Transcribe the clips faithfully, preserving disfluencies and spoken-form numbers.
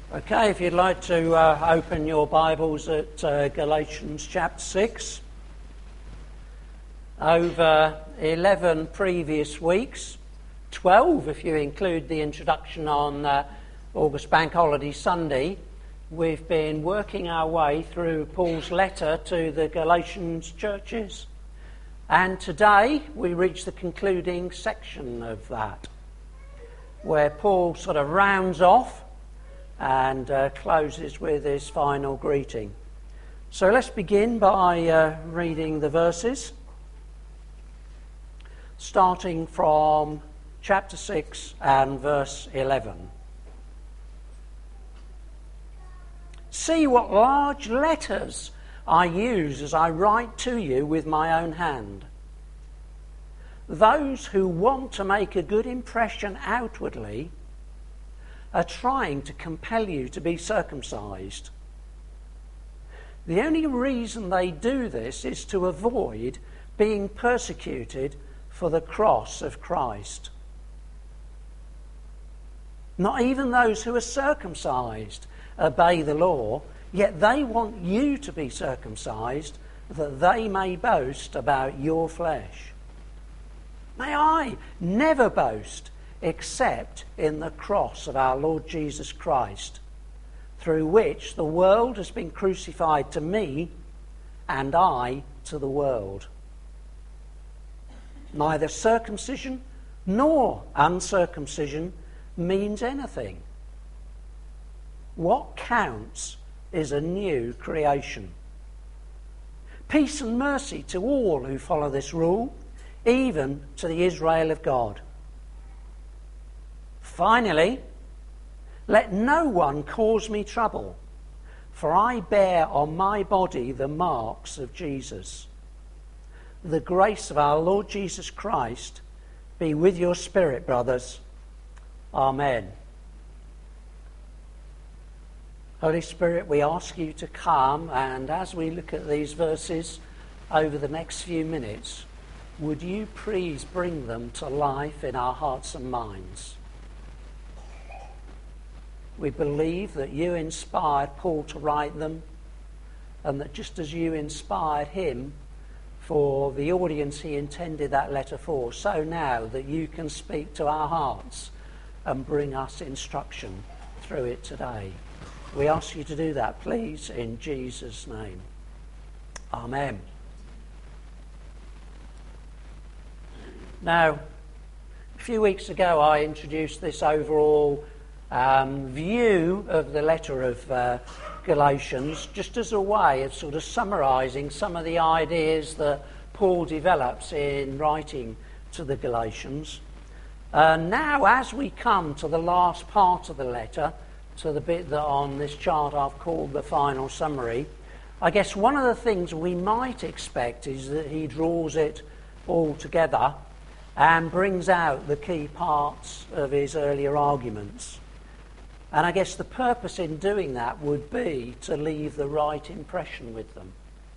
Okay, if you'd like to uh, open your Bibles at uh, Galatians chapter six. Over eleven previous weeks, twelve if you include the introduction on uh, August Bank Holiday Sunday, we've been working our way through Paul's letter to the Galatians churches. And today we reach the concluding section of that, where Paul sort of rounds off and uh, closes with his final greeting. So let's begin by uh, reading the verses, starting from chapter six and verse eleven. See what large letters I use as I write to you with my own hand. Those who want to make a good impression outwardly are trying to compel you to be circumcised. The only reason they do this is to avoid being persecuted for the cross of Christ. Not even those who are circumcised obey the law, yet they want you to be circumcised that they may boast about your flesh. May I never boast except in the cross of our Lord Jesus Christ, through which the world has been crucified to me and I to the world. Neither circumcision nor uncircumcision means anything. What counts is a new creation. Peace and mercy to all who follow this rule, even to the Israel of God. Finally, let no one cause me trouble, for I bear on my body the marks of Jesus. The grace of our Lord Jesus Christ be with your spirit, brothers. Amen. Holy Spirit, we ask you to come, and as we look at these verses over the next few minutes, would you please bring them to life in our hearts and minds? We believe that you inspired Paul to write them, and that just as you inspired him for the audience he intended that letter for, so now that you can speak to our hearts and bring us instruction through it today. We ask you to do that, please, in Jesus' name. Amen. Now, a few weeks ago I introduced this overall um, view of the letter of uh, Galatians, just as a way of sort of summarising some of the ideas that Paul develops in writing to the Galatians. Uh, now, as we come to the last part of the letter, to the bit that on this chart I've called the final summary, I guess one of the things we might expect is that he draws it all together and brings out the key parts of his earlier arguments. And I guess the purpose in doing that would be to leave the right impression with them.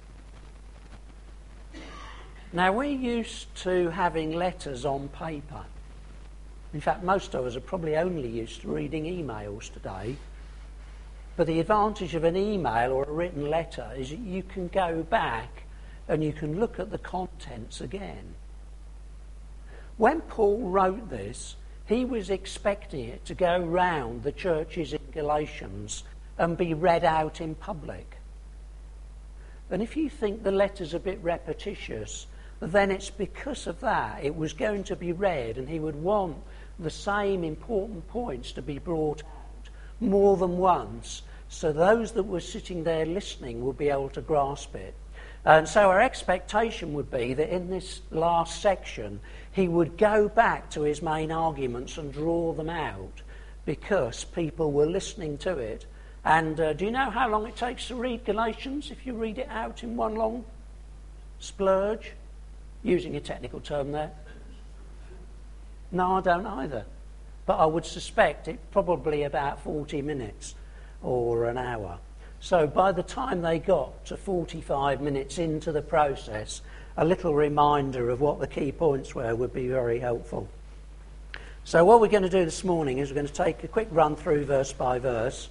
Now, we're used to having letters on paper. In fact, most of us are probably only used to reading emails today. But the advantage of an email or a written letter is that you can go back and you can look at the contents again. When Paul wrote this, he was expecting it to go round the churches in Galatians and be read out in public. And if you think the letter's a bit repetitious, then it's because of that. It was going to be read, and he would want the same important points to be brought out more than once, so those that were sitting there listening would be able to grasp it. And so our expectation would be that in this last section, he would go back to his main arguments and draw them out because people were listening to it. And uh, do you know how long it takes to read Galatians if you read it out in one long splurge? Using a technical term there. No, I don't either. But I would suspect it probably about forty minutes or an hour. So by the time they got to forty-five minutes into the process, a little reminder of what the key points were would be very helpful. So what we're going to do this morning is we're going to take a quick run through verse by verse,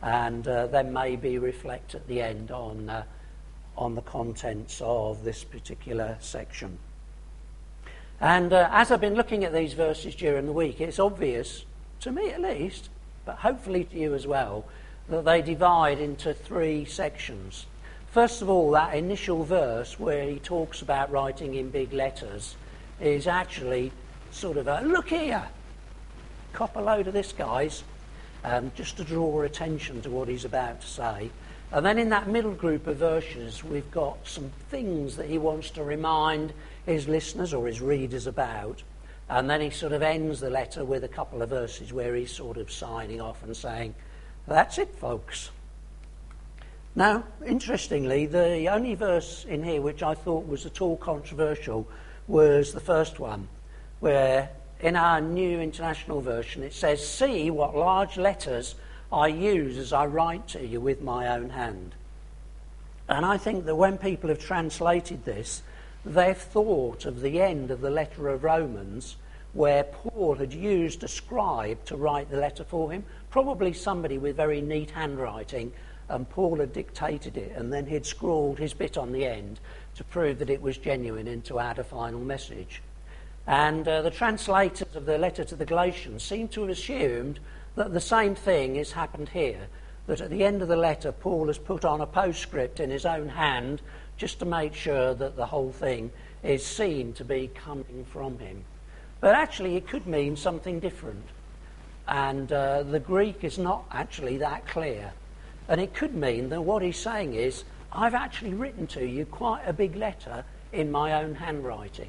and uh, then maybe reflect at the end on, uh, on the contents of this particular section. And uh, as I've been looking at these verses during the week, it's obvious, to me at least, but hopefully to you as well, that they divide into three sections. First of all, that initial verse where he talks about writing in big letters is actually sort of a, look here, cop a load of this, guys, um, just to draw attention to what he's about to say. And then in that middle group of verses, we've got some things that he wants to remind his listeners or his readers about. And then he sort of ends the letter with a couple of verses where he's sort of signing off and saying, that's it, folks. Now, interestingly, the only verse in here which I thought was at all controversial was the first one, where in our New International Version it says, see what large letters I use as I write to you with my own hand. And I think that when people have translated this, they've thought of the end of the letter of Romans, where Paul had used a scribe to write the letter for him, probably somebody with very neat handwriting, and Paul had dictated it, and then he'd scrawled his bit on the end to prove that it was genuine and to add a final message. And uh, the translators of the letter to the Galatians seem to have assumed that the same thing has happened here, that at the end of the letter Paul has put on a postscript in his own hand just to make sure that the whole thing is seen to be coming from him. But actually it could mean something different. And uh, the Greek is not actually that clear. And it could mean that what he's saying is, I've actually written to you quite a big letter in my own handwriting.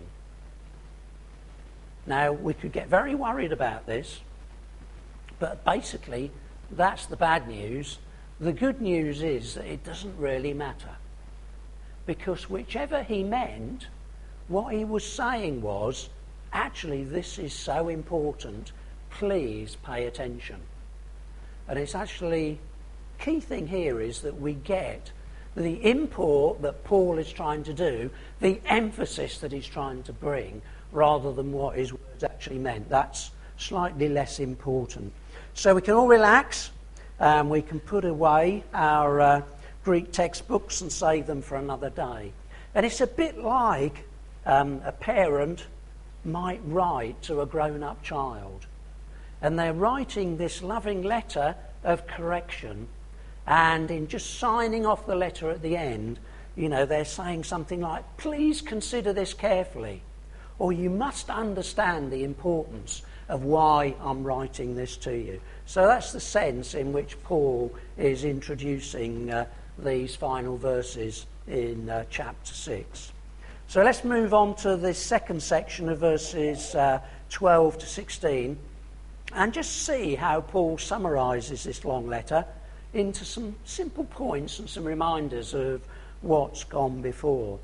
Now, we could get very worried about this, but basically that's the bad news. The good news is that it doesn't really matter. Because whichever he meant, what he was saying was, actually, this is so important, please pay attention. And it's actually, key thing here is that we get the import that Paul is trying to do, the emphasis that he's trying to bring, rather than what his words actually meant. That's slightly less important. So we can all relax, and we can put away our uh, Greek textbooks and save them for another day. And it's a bit like um, a parent might write to a grown-up child. And they're writing this loving letter of correction, and in just signing off the letter at the end, you know, they're saying something like, please consider this carefully, or you must understand the importance of why I'm writing this to you. So that's the sense in which Paul is introducing uh, these final verses in uh, chapter six. So let's move on to the second section of verses uh, twelve to sixteen and just see how Paul summarises this long letter into some simple points and some reminders of what's gone before.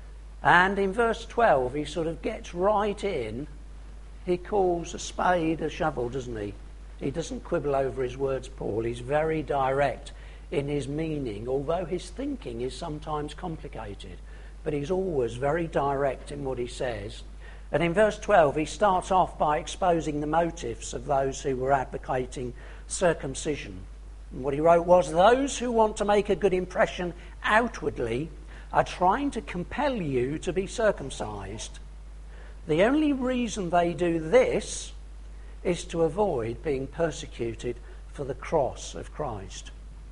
And in verse twelve, he sort of gets right in. He calls a spade a shovel, doesn't he? He doesn't quibble over his words, Paul. He's very direct in his meaning, although his thinking is sometimes complicated. But he's always very direct in what he says. And in verse twelve, he starts off by exposing the motives of those who were advocating circumcision. And what he wrote was, those who want to make a good impression outwardly are trying to compel you to be circumcised. The only reason they do this is to avoid being persecuted for the cross of Christ.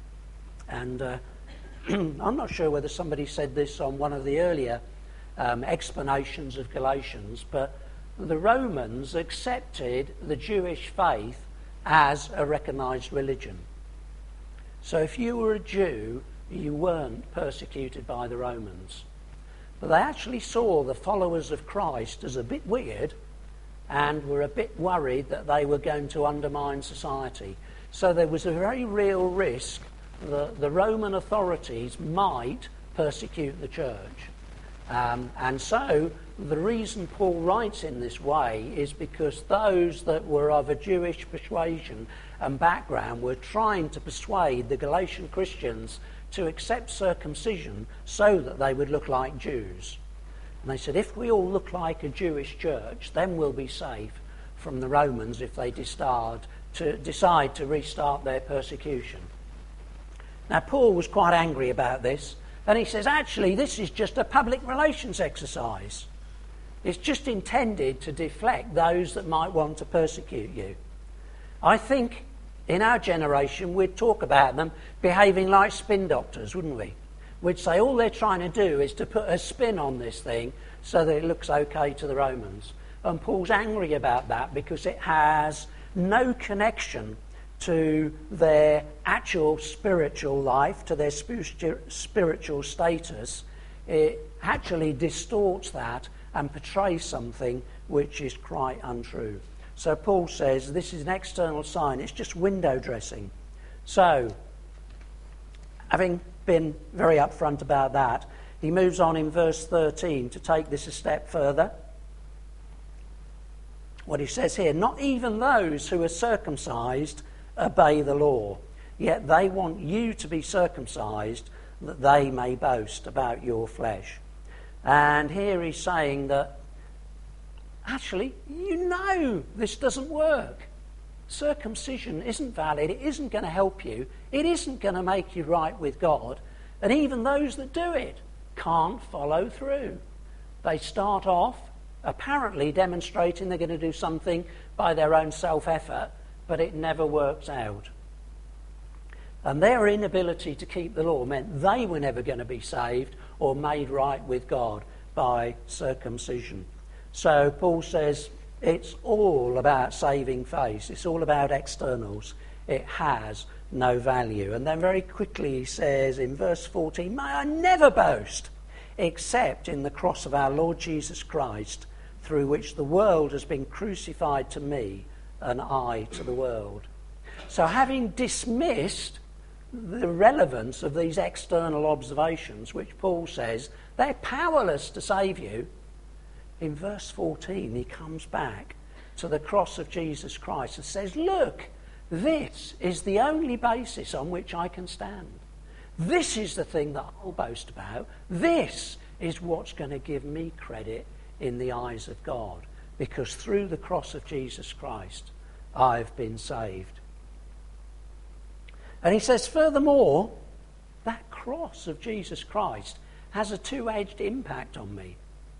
And uh, I'm not sure whether somebody said this on one of the earlier um, explanations of Galatians, but the Romans accepted the Jewish faith as a recognised religion. So if you were a Jew, you weren't persecuted by the Romans. But they actually saw the followers of Christ as a bit weird and were a bit worried that they were going to undermine society. So there was a very real risk that the Roman authorities might persecute the church. Um, and so the reason Paul writes in this way is because those that were of a Jewish persuasion and background were trying to persuade the Galatian Christians to accept circumcision so that they would look like Jews. And they said, if we all look like a Jewish church, then we'll be safe from the Romans if they decide to, decide to restart their persecution. Now, Paul was quite angry about this, and he says, actually, this is just a public relations exercise. It's just intended to deflect those that might want to persecute you. I think in our generation we'd talk about them behaving like spin doctors, wouldn't we? We'd say all they're trying to do is to put a spin on this thing so that it looks okay to the Romans. And Paul's angry about that because it has no connection to their actual spiritual life, to their spiritual status. It actually distorts that and portrays something which is quite untrue. So Paul says this is an external sign, it's just window dressing. So, having been very upfront about that, he moves on in verse thirteen to take this a step further. What he says here, not even those who are circumcised obey the law, yet they want you to be circumcised that they may boast about your flesh. And here he's saying that actually, you know this doesn't work. Circumcision isn't valid, it isn't going to help you, it isn't going to make you right with God, and even those that do it can't follow through. They start off apparently demonstrating they're going to do something by their own self-effort, but it never works out. And their inability to keep the law meant they were never going to be saved or made right with God by circumcision. So Paul says it's all about saving face. It's all about externals. It has no value. And then very quickly he says in verse fourteen, may I never boast except in the cross of our Lord Jesus Christ, through which the world has been crucified to me and I to the world. So having dismissed the relevance of these external observations, which Paul says they're powerless to save you, in verse fourteen he comes back to the cross of Jesus Christ and says, look, this is the only basis on which I can stand. This is the thing that I'll boast about. This is what's going to give me credit in the eyes of God, because through the cross of Jesus Christ I've been saved. And he says, furthermore, that cross of Jesus Christ has a two-edged impact on me.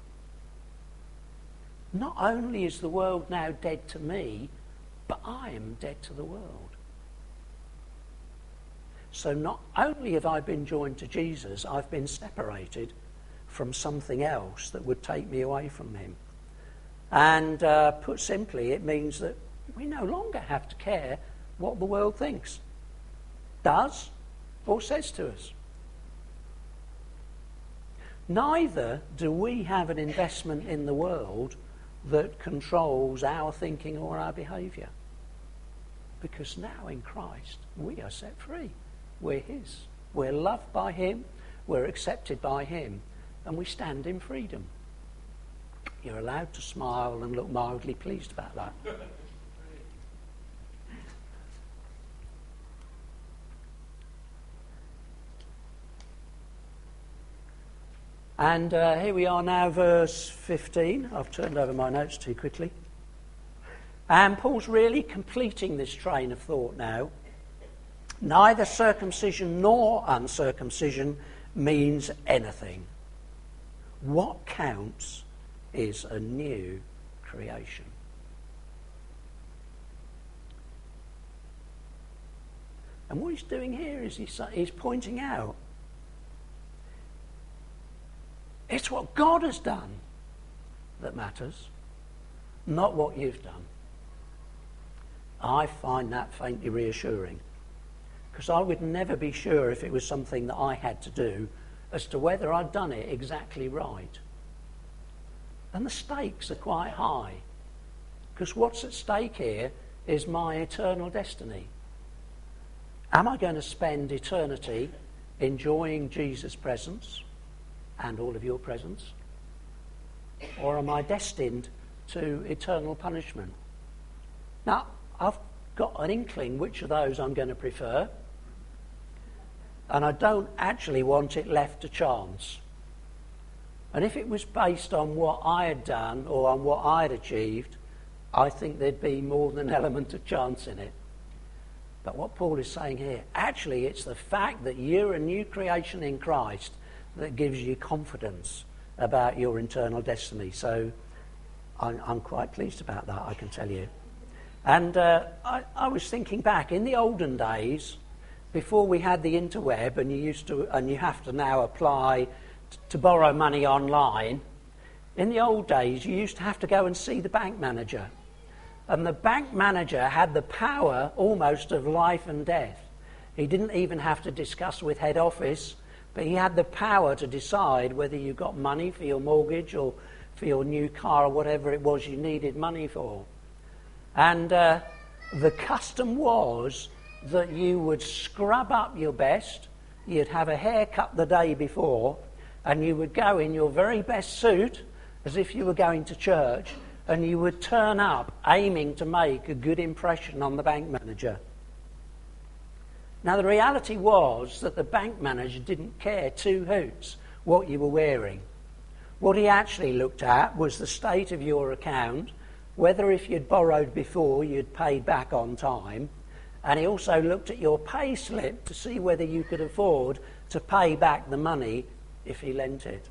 Not only is the world now dead to me, but I am dead to the world. So not only have I been joined to Jesus, I've been separated from something else that would take me away from him. And uh, put simply, it means that we no longer have to care what the world thinks, does, or says to us. Neither do we have an investment in the world that controls our thinking or our behaviour. Because now in Christ, we are set free. We're his. We're loved by him. We're accepted by him. And we stand in freedom. You're allowed to smile and look mildly pleased about that. And uh, here we are now, verse fifteen. I've turned over my notes too quickly. And Paul's really completing this train of thought now. Neither circumcision nor uncircumcision means anything. What counts is a new creation. And what he's doing here is he's, he's pointing out it's what God has done that matters, not what you've done. I find that faintly reassuring, because I would never be sure if it was something that I had to do as to whether I'd done it exactly right. And the stakes are quite high, because what's at stake here is my eternal destiny. Am I going to spend eternity enjoying Jesus' presence and all of your presence? Or am I destined to eternal punishment? Now, I've got an inkling which of those I'm going to prefer, and I don't actually want it left to chance. And if it was based on what I had done or on what I had achieved, I think there'd be more than an element of chance in it. But what Paul is saying here, actually it's the fact that you're a new creation in Christ that gives you confidence about your eternal destiny. So I'm, I'm quite pleased about that, I can tell you. And uh, I, I was thinking back, in the olden days, before we had the interweb, and you used to, and you have to now apply t- to borrow money online. In the old days, you used to have to go and see the bank manager, and the bank manager had the power almost of life and death. He didn't even have to discuss with head office, but he had the power to decide whether you got money for your mortgage or for your new car or whatever it was you needed money for. And uh, the custom was that you would scrub up your best, you'd have a haircut the day before, and you would go in your very best suit, as if you were going to church, and you would turn up aiming to make a good impression on the bank manager. Now, the reality was that the bank manager didn't care two hoots what you were wearing. What he actually looked at was the state of your account, whether if you'd borrowed before you'd paid back on time, and he also looked at your pay slip to see whether you could afford to pay back the money if he lent it.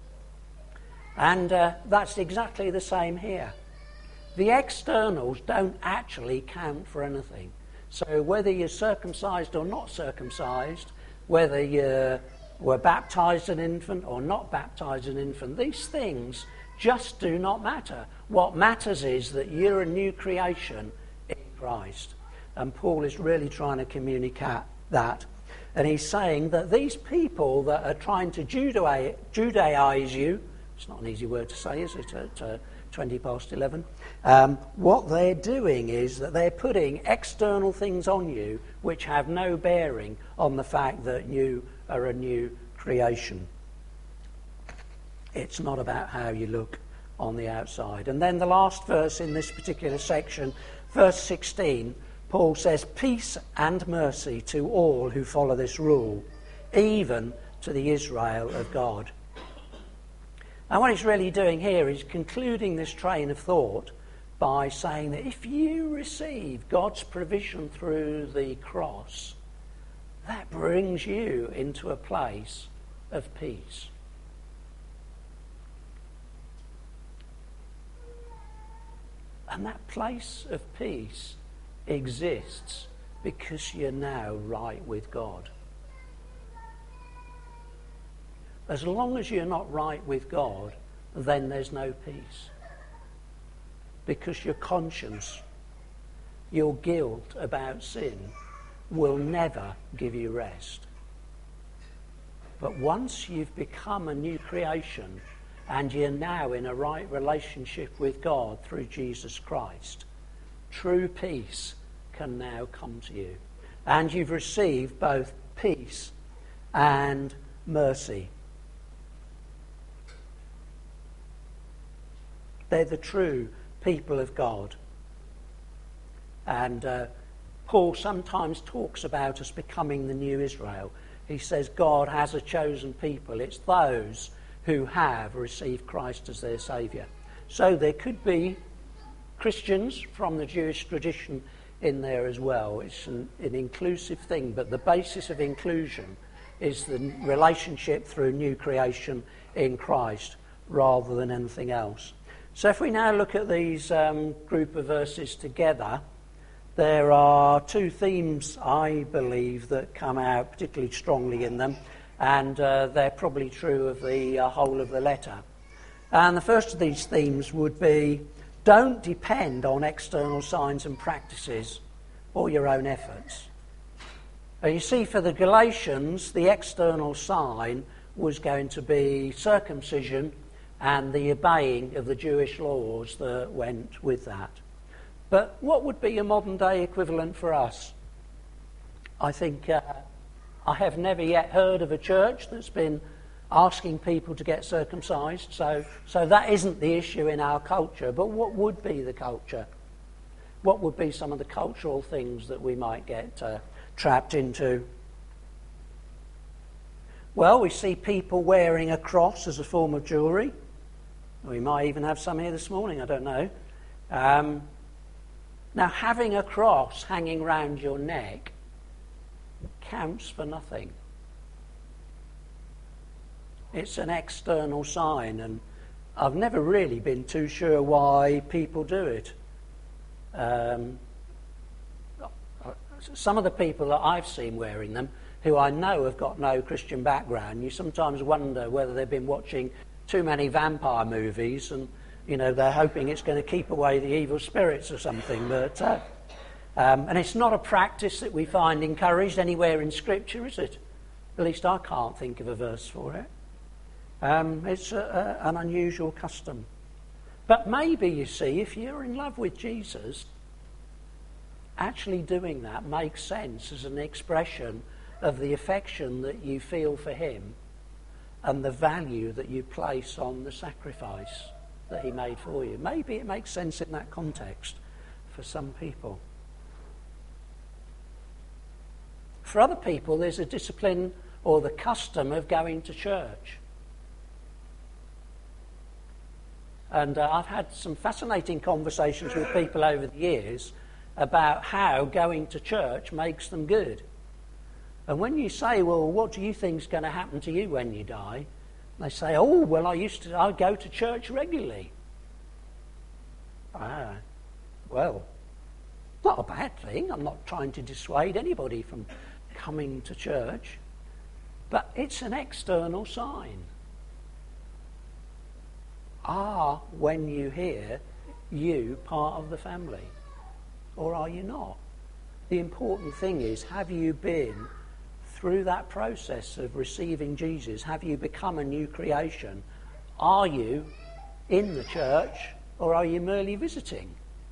And uh, that's exactly the same here. The externals don't actually count for anything. So whether you're circumcised or not circumcised, whether you were baptised an infant or not baptised an infant, these things just do not matter. What matters is that you're a new creation in Christ. And Paul is really trying to communicate that. And he's saying that these people that are trying to Judai- Judaize you, it's not an easy word to say, is it, at uh, twenty past eleven? Um, what they're doing is that they're putting external things on you which have no bearing on the fact that you are a new creation. It's not about how you look on the outside. And then the last verse in this particular section, verse sixteen, Paul says, "Peace and mercy to all who follow this rule, even to the Israel of God." And what he's really doing here is concluding this train of thought by saying that if you receive God's provision through the cross, that brings you into a place of peace. And that place of peace exists because you're now right with God. As long as you're not right with God, then there's no peace. Because your conscience, your guilt about sin, will never give you rest. But once you've become a new creation and you're now in a right relationship with God through Jesus Christ, true peace can now come to you. And you've received both peace and mercy. They're the true people of God. And uh, Paul sometimes talks about us becoming the new Israel. He says God has a chosen people. It's those who have received Christ as their Saviour. So there could be Christians from the Jewish tradition in there as well. It's an, an inclusive thing, but the basis of inclusion is the relationship through new creation in Christ rather than anything else. So if we now look at these um, group of verses together, there are two themes, I believe, that come out particularly strongly in them, and uh, they're probably true of the uh, whole of the letter. And the first of these themes would be, don't depend on external signs and practices or your own efforts. Now, you see, for the Galatians, the external sign was going to be circumcision and the obeying of the Jewish laws that went with that. But what would be a modern-day equivalent for us? I think uh, I have never yet heard of a church that's been asking people to get circumcised, so, so that isn't the issue in our culture. But what would be the culture? What would be some of the cultural things that we might get uh, trapped into? Well, we see people wearing a cross as a form of jewellery. We might even have some here this morning, I don't know. Um, Now, having a cross hanging round your neck counts for nothing. It's an external sign, and I've never really been too sure why people do it. Um, some of the people that I've seen wearing them, who I know have got no Christian background, you sometimes wonder whether they've been watching too many vampire movies and, you know, they're hoping it's going to keep away the evil spirits or something. But uh, um, and it's not a practice that we find encouraged anywhere in Scripture, is it? At least I can't think of a verse for it. Um, it's a, a, an unusual custom. But maybe, you see, if you're in love with Jesus, actually doing that makes sense as an expression of the affection that you feel for him and the value that you place on the sacrifice that he made for you. Maybe it makes sense in that context for some people. For other people, there's a discipline or the custom of going to church. And uh, I've had some fascinating conversations with people over the years about how going to church makes them good. And when you say, well, what do you think is going to happen to you when you die? They say, oh, well, I used to, I go to church regularly. Ah, well, not a bad thing. I'm not trying to dissuade anybody from coming to church. But it's an external sign. Are, when you hear, you part of the family? Or are you not? The important thing is, have you been through that process of receiving Jesus? Have you become a new creation? Are you in the church, or are you merely visiting?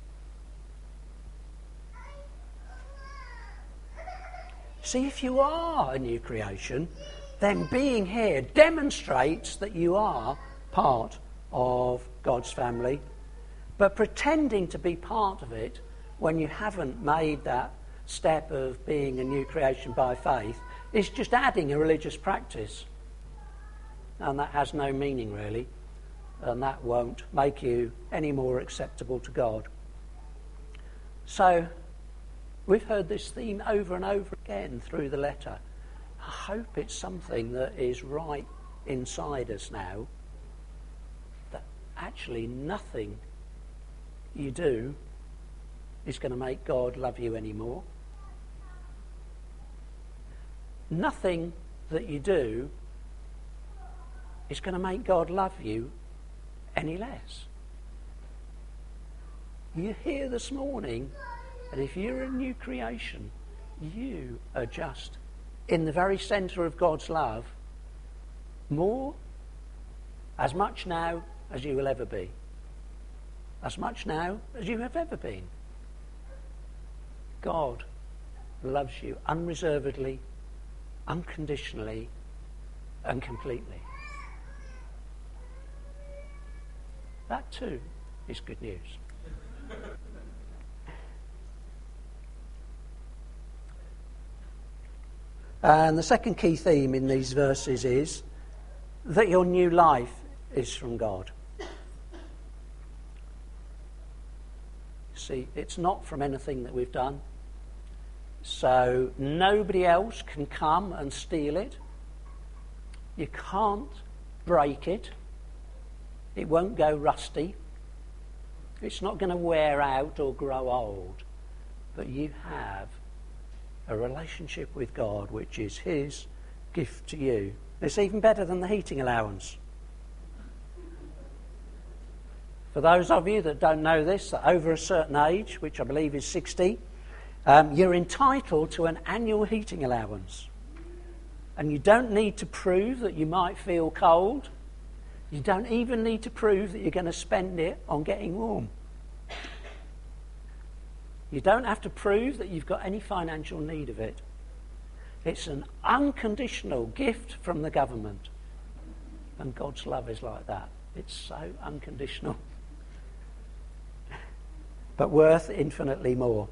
See, if you are a new creation, then being here demonstrates that you are part of God's family. But pretending to be part of it when you haven't made that step of being a new creation by faith is just adding a religious practice. And that has no meaning, really. And that won't make you any more acceptable to God. So, we've heard this theme over and over again through the letter. I hope it's something that is right inside us now, that actually nothing you do is going to make God love you anymore. Nothing that you do is going to make God love you any less. You're here this morning, and if you're a new creation, you are just in the very centre of God's love, more, as much now as you will ever be. As much now as you have ever been. God loves you unreservedly, unconditionally, and completely. That too is good news. And the second key theme in these verses is that your new life is from God. See, it's not from anything that we've done. So nobody else can come and steal it. You can't break it. It won't go rusty. It's not going to wear out or grow old. But you have a relationship with God, which is his gift to you. It's even better than the heating allowance. For those of you that don't know this, that over a certain age, which I believe is sixty, um, you're entitled to an annual heating allowance. And you don't need to prove that you might feel cold. You don't even need to prove that you're going to spend it on getting warm. You don't have to prove that you've got any financial need of it. It's an unconditional gift from the government. And God's love is like that. It's so unconditional. But worth infinitely more.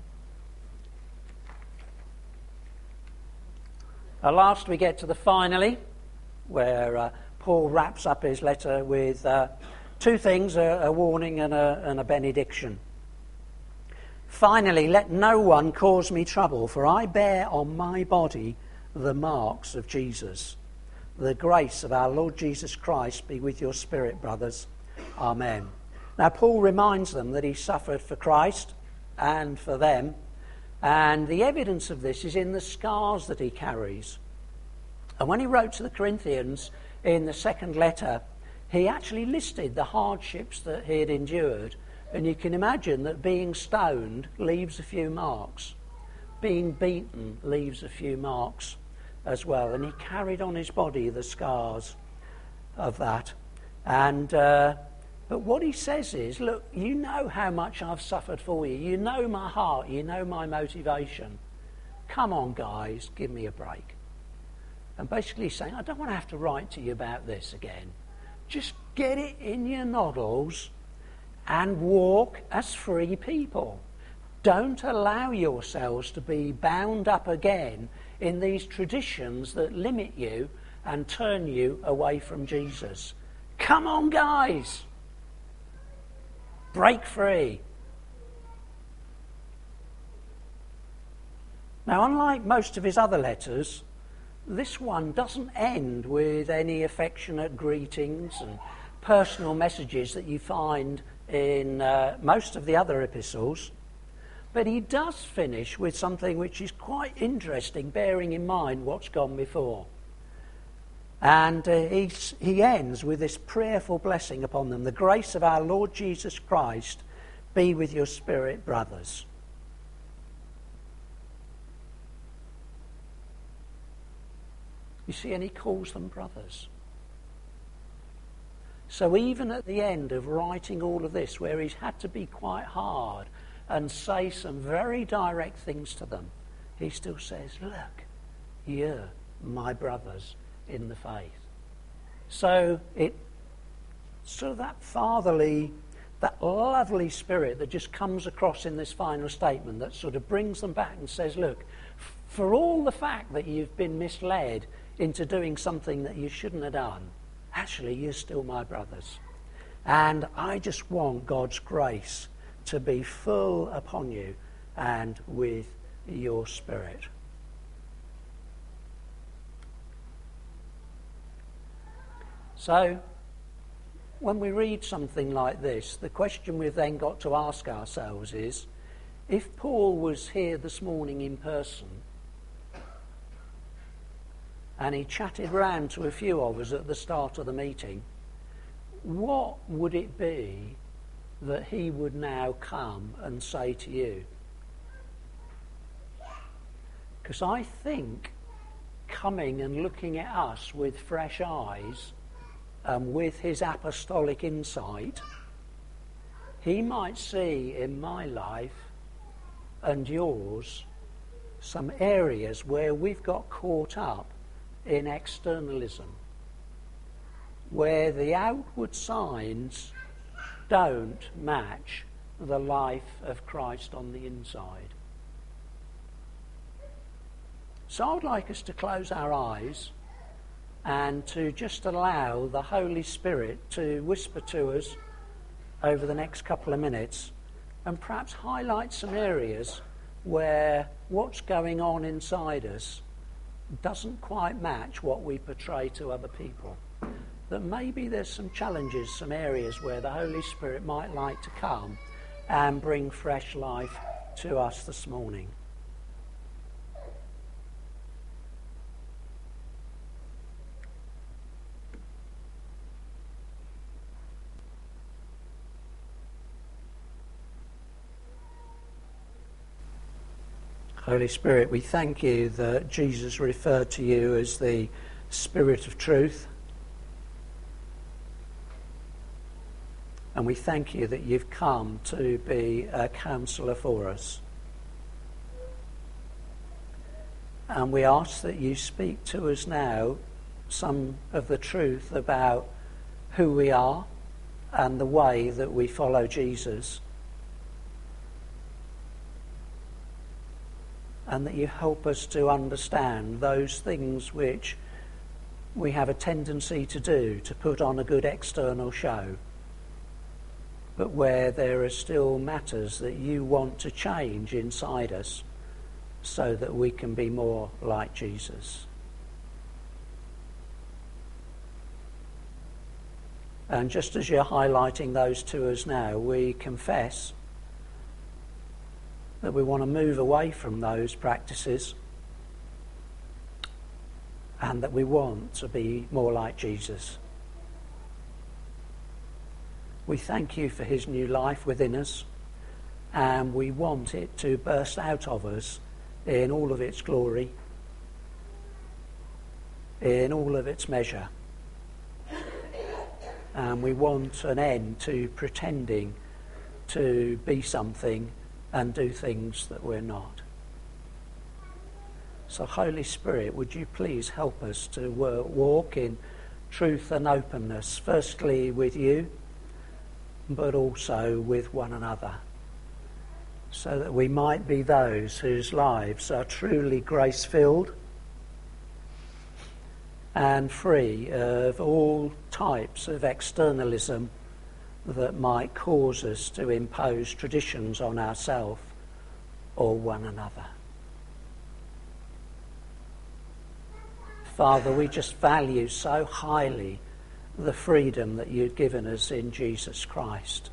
At last we get to the finally, where uh, Paul wraps up his letter with uh, two things, a, a warning and a, and a benediction. Finally, let no one cause me trouble, for I bear on my body the marks of Jesus. The grace of our Lord Jesus Christ be with your spirit, brothers. Amen. Now, Paul reminds them that he suffered for Christ and for them, and the evidence of this is in the scars that he carries. And when he wrote to the Corinthians in the second letter, he actually listed the hardships that he had endured. And you can imagine that being stoned leaves a few marks. Being beaten leaves a few marks as well. And he carried on his body the scars of that. And uh, but what he says is, look, you know how much I've suffered for you. You know my heart. You know my motivation. Come on, guys, give me a break. And basically saying, I don't want to have to write to you about this again. Just get it in your noddles and walk as free people. Don't allow yourselves to be bound up again in these traditions that limit you and turn you away from Jesus. Come on, guys. Break free. Now, unlike most of his other letters, this one doesn't end with any affectionate greetings and personal messages that you find in uh, most of the other epistles. But he does finish with something which is quite interesting, bearing in mind what's gone before. And uh, he, he ends with this prayerful blessing upon them. The grace of our Lord Jesus Christ be with your spirit, brothers. You see, and he calls them brothers. So even at the end of writing all of this, where he's had to be quite hard and say some very direct things to them, he still says, look, you're my brothers in the faith. So it sort of that fatherly, that lovely spirit that just comes across in this final statement that sort of brings them back and says, look, for all the fact that you've been misled into doing something that you shouldn't have done, actually you're still my brothers. And I just want God's grace to be full upon you and with your spirit. So, when we read something like this, the question we've then got to ask ourselves is, if Paul was here this morning in person, and he chatted round to a few of us at the start of the meeting, what would it be that he would now come and say to you? Because I think coming and looking at us with fresh eyes, um, with his apostolic insight, he might see in my life and yours some areas where we've got caught up in externalism, where the outward signs don't match the life of Christ on the inside. So I would like us to close our eyes and to just allow the Holy Spirit to whisper to us over the next couple of minutes and perhaps highlight some areas where what's going on inside us doesn't quite match what we portray to other people. That maybe there's some challenges, some areas where the Holy Spirit might like to come and bring fresh life to us this morning. Holy Spirit, we thank you that Jesus referred to you as the Spirit of truth. And we thank you that you've come to be a counsellor for us. And we ask that you speak to us now some of the truth about who we are and the way that we follow Jesus. And that you help us to understand those things which we have a tendency to do, to put on a good external show. but where there are still matters that you want to change inside us so that we can be more like Jesus. And just as you're highlighting those to us now, we confess that we want to move away from those practices and that we want to be more like Jesus. We thank you for his new life within us, and we want it to burst out of us in all of its glory, in all of its measure. And we want an end to pretending to be something and do things that we're not. So Holy Spirit, would you please help us to walk in truth and openness, firstly with you, but also with one another, so that we might be those whose lives are truly grace-filled and free of all types of externalism that might cause us to impose traditions on ourselves or one another. Father, we just value so highly the freedom that you've given us in Jesus Christ.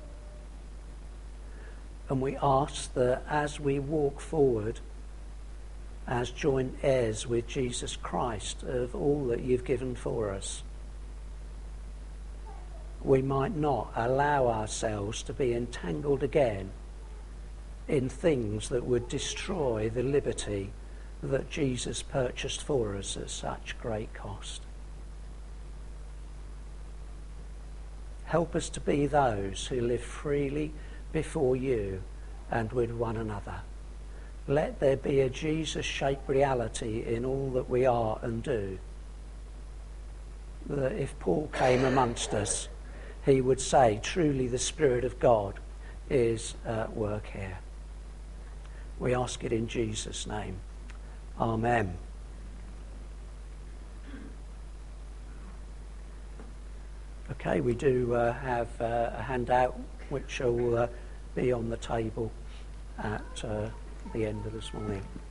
And we ask that as we walk forward as joint heirs with Jesus Christ of all that you've given for us, we might not allow ourselves to be entangled again in things that would destroy the liberty that Jesus purchased for us at such great cost. Help us to be those who live freely before you and with one another. Let there be a Jesus-shaped reality in all that we are and do. That if Paul came amongst us, he would say, truly the Spirit of God is at work here. We ask it in Jesus' name. Amen. Okay, we do uh, have uh, a handout which will uh, be on the table at uh, the end of this morning.